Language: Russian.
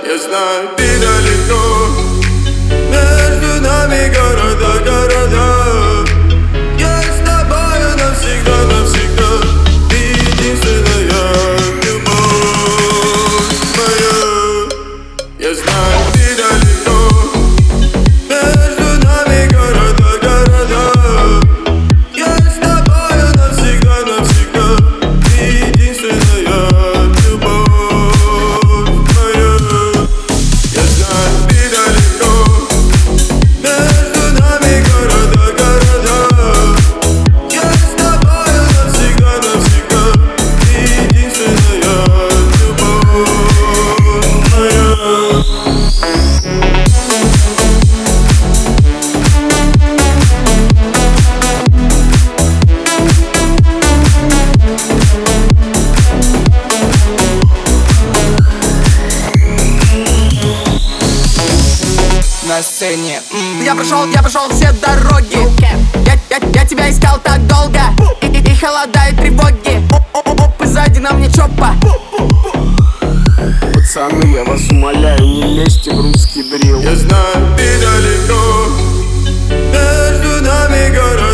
Я знаю, ты далеко, между нами города, города. Я с тобою навсегда, навсегда. Ты единственная любовь моя. Я знаю, ты далеко, между нами города, города. Я с тобою навсегда, навсегда. Ты единственная любовь моя. Я знаю, ты далеко, между нами города, города. Я с тобою навсегда, навсегда. Ты единственная любовь моя. На сцене я прошел все дороги. Я тебя искал так долго. И холодают тревоги. Оп, и сзади на мне чопа. Пацаны, я вас умоляю, не лезьте в русский дрил. Я знаю, ты далеко, между нами города.